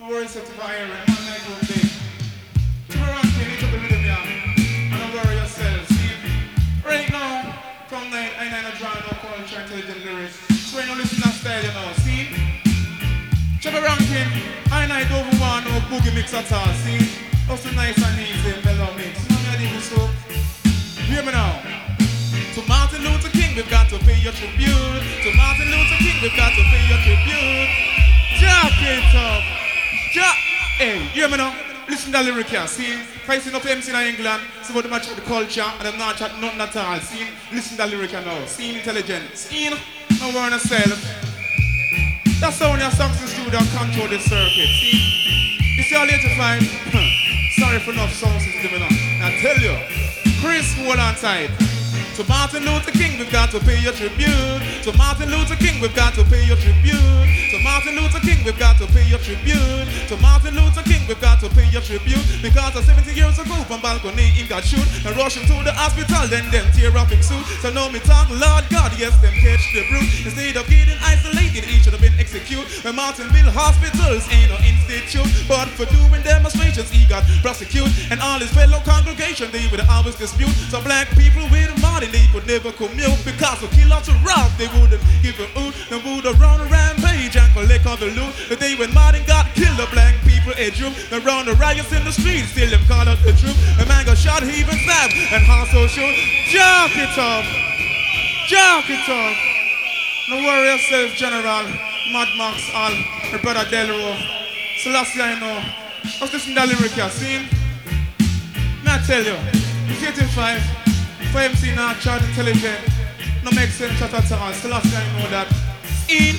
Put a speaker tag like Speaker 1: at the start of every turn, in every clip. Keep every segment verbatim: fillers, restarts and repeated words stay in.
Speaker 1: No worries if I hear it. One night will be. Keep around, can you the rhythm, yeah? And don't worry yourself. See? Right now, from night, I ain't drawing no culture, intelligent lyrics. So when you listen to that style, you know. See? Check around, King. I ain't don't want no boogie mix at all. See? Also nice and easy, mellow mix. You know me, I did this so. Hear me now. To Martin Luther King, we've got to pay your tribute. To Martin Luther King, we've got to pay your tribute. Jack it up. Jack. Hey, hear me now. Listen to the lyric here. See, if I see enough M C in England, see what the match with the culture, and I'm not chatting nothing at all. See, listen to the lyric here now. See, intelligent. See, no worry yourself. That's how when your songs in studio control the circuit. See, you see how late to find? Sorry for enough sound system, you know. I tell you, Chris, hold on tight. To Martin Luther King, we've got to pay your tribute. To Martin Luther King, we've got to pay your tribute. To Martin Luther King, we've got to pay your tribute. To Martin Luther King, we've got to pay your tribute. Because of seventy years ago, from balcony, he got shoot and rush him to the hospital, then them tear up his suit. So now me talk, Lord God, yes, them catch the brute. Instead of getting isolated, he should have been executed. When Martinville hospitals ain't no institute, but for doing demonstrations, he got prosecuted. And all his fellow congregation, they would always dispute. So black people with Martin, they could never commute because of kill out to rob, they wouldn't give a hoot. They would run a rampage and collect all the loot. The day when Martin got killed, the black people a droop. They run the riots in the streets, still them call out the troop. A man got shot, he even stabbed, and also shoot. Jack it up, jack it up. No worry yourself, General Mad Max, all my brother Delro. So last year I know. I was listening to the lyric here, see? May I tell you, it's eighty-five. For M C not chat intelligent, no make sense at all. So last time I know that. In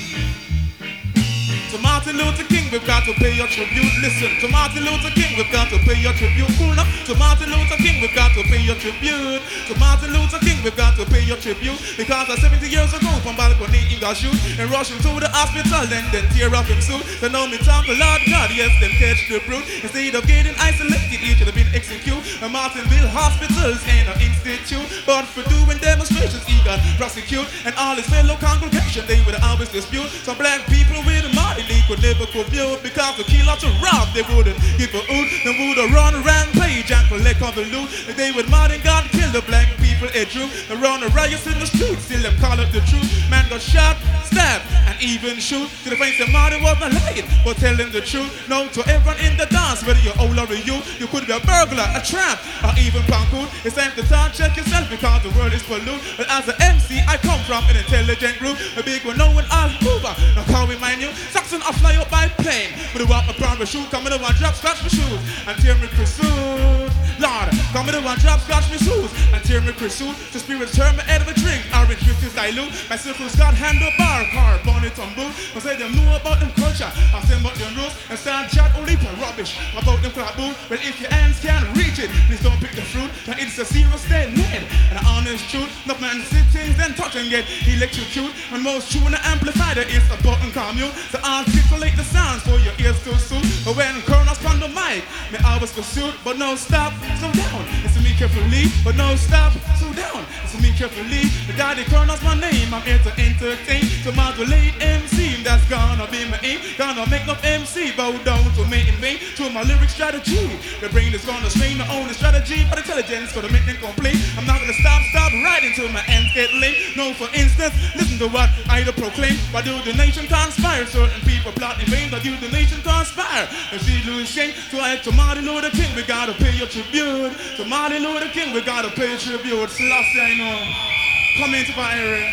Speaker 1: to Martin Luther King, we've got to pay your tribute. Listen, to Martin Luther King, we've got to pay your tribute. Cool now. To Martin Luther King, we've got to pay your tribute. To Martin Luther King, we've got to pay your tribute. Because of seventy years ago, from balcony, he got shoot and rush him to the hospital, then then tear up him suit. So now me talk, Lord God, yes, then catch the brute. Instead of getting isolated, he should have been executed. And Martinville hospitals ain't no institute, but for doing demonstrations, he got prosecuted. And all his fellow congregation, they would always dispute. Some black people with Martin, they could never commute because the kill out to rob, they wouldn't give a hoot. They would run a rampage and collect all the loot. The day when Martin got killed, the black people a droop. They run the riots in the streets, still them call it the truth. Man got shot, stabbed, and even shoot. To the face that Martin wasn't lying, but telling the truth. No, to everyone in the dance, whether you're old or you, you could be a burglar, a tramp, or even pancoon. It's time to time check yourself because the world is polluted. But as an M C, I come from an intelligent group. A big one, no one all mover. Now can we mind you? Saxon, I fly up by plane. But I want my primary shoe, come in the one drop, scratch my shoes, and tear me pursuit. Lord, come in the one drop, scratch my shoes, and tear me pursuit. The spirits turn my head of a drink, orange which is dilute. My circles got handlebar, car, bonnet, and boot. I say them know about them culture, I say about them rules, and stand chat only for rubbish about them crap boot. But if your hands can't reach it, please don't pick the fruit. Now it's a serious statement, and an honest truth. No man sit things then touch and get electrocute. And most true in the amplifier is a button commute. So articulate the sounds for your ears to suit. But when Colonel's on the mic, me always pursuit, but no stop, slow down. It's me carefully, but no stop, slow down. It's me carefully. The daddy Colonel's my name, I'm here to entertain. To modulate M C, that's gonna be my aim. Gonna make no M C bow down to me in vain. To my lyric strategy, the brain is gonna strain the only strategy, but intelligence gonna make them complete. I'm not gonna stop, stop right until my ends get late. No, for instance, listen to what I do proclaim. Why do the nation conspire? Certain people plot in vain, but do the nation conspire? And she lose shame. So I to Martin Luther King, we gotta pay your tribute. To Martin Luther King, we gotta pay your tribute. Selassie, I know. Come into my area.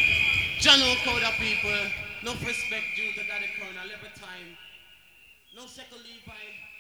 Speaker 2: General Coda people, no respect due to Daddy Colonel every time. No second Levi.